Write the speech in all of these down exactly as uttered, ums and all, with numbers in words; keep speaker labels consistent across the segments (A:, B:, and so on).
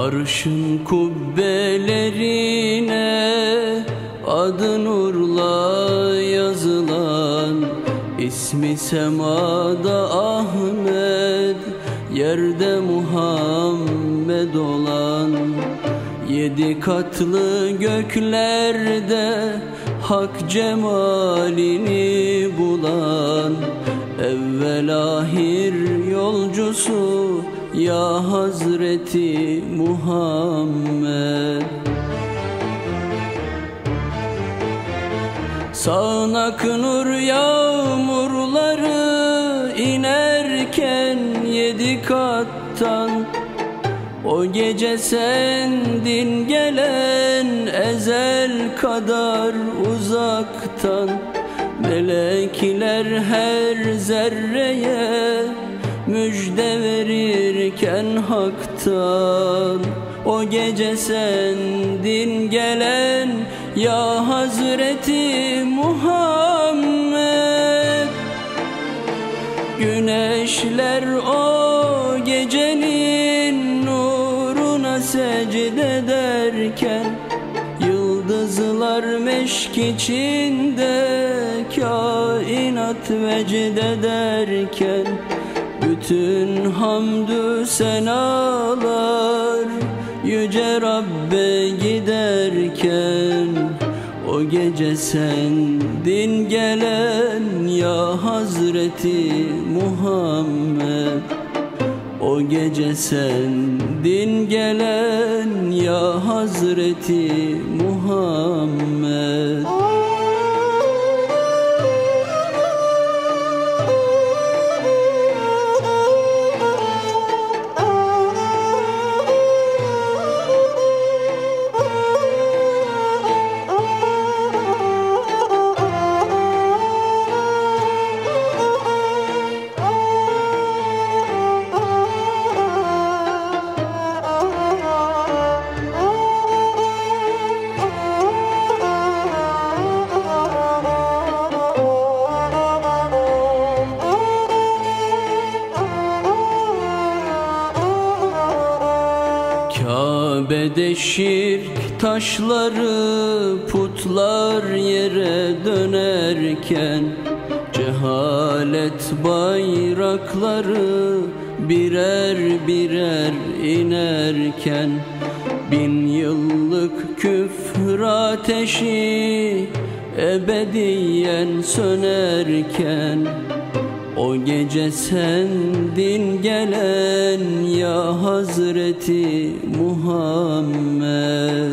A: Arşın kubbelerine adı nurla yazılan, İsmi semada Ahmet, yerde Muhammed olan, yedi katlı göklerde hak cemalini bulan, evvel ahir yolcusu ya Hazreti Muhammed. Sağanak nur yağmurları inerken yedi kattan, o gece sendin gelen ezel kadar uzaktan. Melekler her zerreye müjde verirken haktan, o gece sendin gelen ya Hazreti Muhammed. Güneşler o gecenin nuruna secde ederken, yıldızlar meşk içinde kainat vecd ederken, bütün hamdü senalar yüce Rabbe giderken, o gece sendin gelen ya Hazreti Muhammed. O gece sendin gelen ya Hazreti Muhammed. Kabe'de şirk taşları, putlar yere dönerken, cehalet bayrakları birer birer inerken, bin yıllık küfür ateşi ebediyen sönerken, o gece sendin gelen ya Hazreti Muhammed.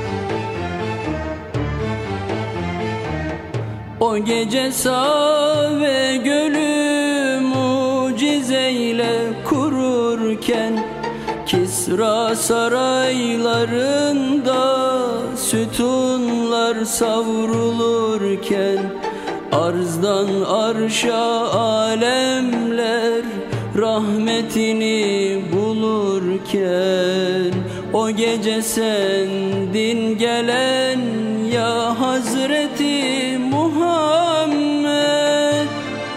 A: O gece Save gölü mucizeyle kururken, Kisra saraylarında sütunlar savrulurken, arzdan arşa alemler rahmetini bulurken, o gece sendin gelen ya Hazreti Muhammed.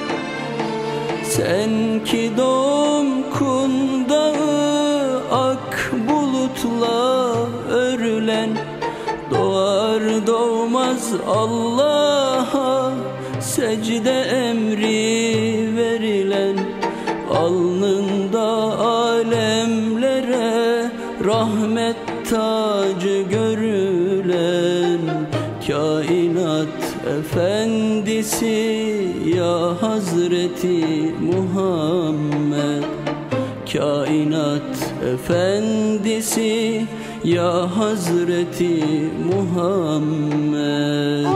A: Sen ki doğum kundağı ak bulutla örülen, doğar doğmaz Allah'a secde emri verilen, alnında alemlere rahmet tacı görülen, kainat efendisi ya Hazreti Muhammed. Kainat efendisi ya Hazreti Muhammed.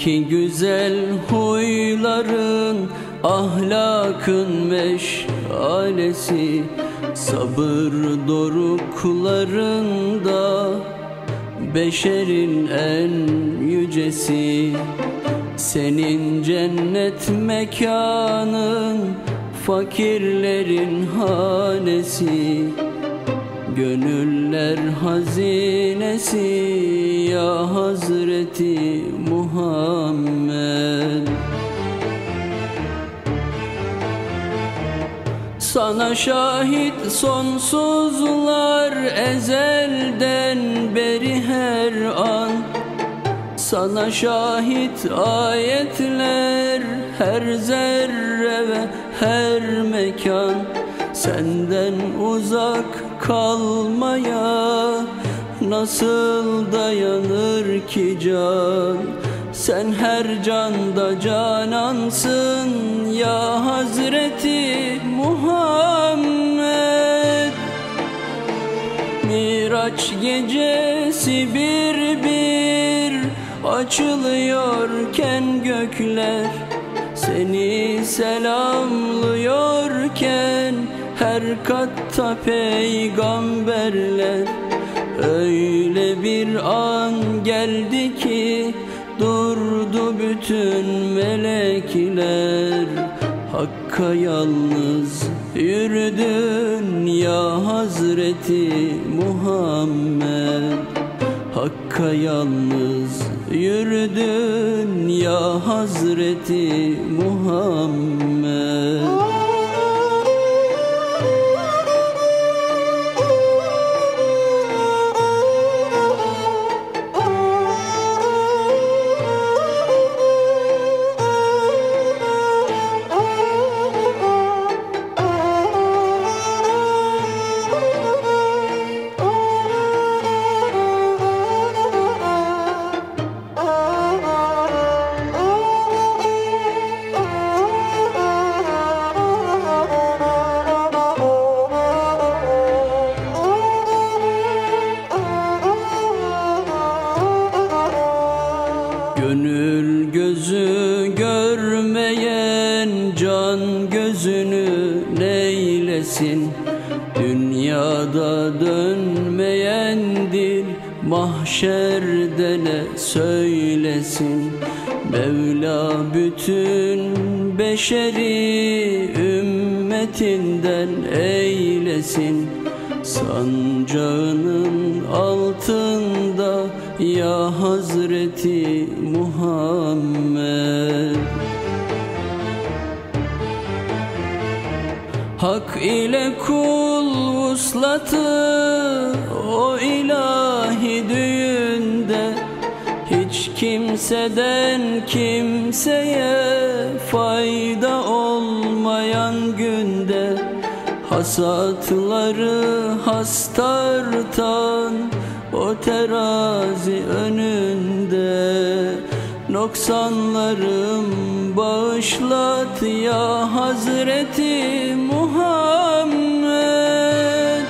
A: ki güzel huyların, ahlakın meşalesi, sabır doruklarında beşerin en yücesi. Senin cennet mekanın, fakirlerin hanesi, gönüller hazinesi ya Hazreti Muhammed. Sana şahit sonsuzlar ezelden beri her an, sana şahit ayetler her zerre ve her mekan. Senden uzak kalmaya nasıl dayanır ki can? Sen her canda canansın ya Hazreti Muhammed. Miraç gecesi bir bir açılıyorken gökler, seni selamlıyorken her katta peygamberler. Öyle bir an geldi ki durdu bütün melekler. Hakka yalnız yürüdün ya Hazreti Muhammed. Hakka yalnız yürüdün ya Hazreti Muhammed. Gönül gözü görmeyen can gözünü neylesin? Dünyada dönmeyen dil mahşerde ne söylesin? Mevla bütün beşeri ümmetinden eylesin. Sancağının altında ya Hazreti Muhammed. Hak ile kul vuslatı o ilahi düğünde, hiç kimseden kimseye fayda olmayan günde, hasatları has tartan o terazi önünde, noksanlarım bağışlat ya Hazreti Muhammed.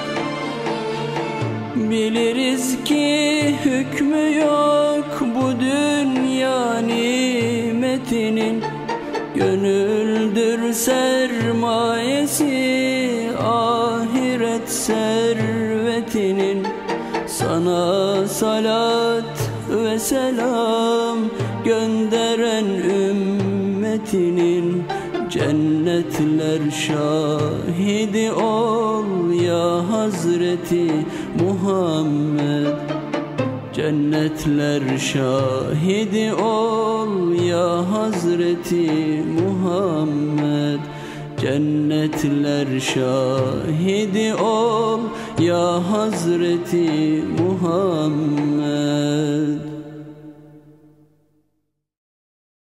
A: Biliriz ki hükmü yok bu dünya nimetinin, gönüldür sermayesi ahiret servetinin. Sana salat ve selam gönderen ümmetinin, cennetler şahidi ol ya Hazreti Muhammed. Cennetler şahidi ol ya Hazreti Muhammed. Cennetler şahidi ol ya Hazreti Muhammed.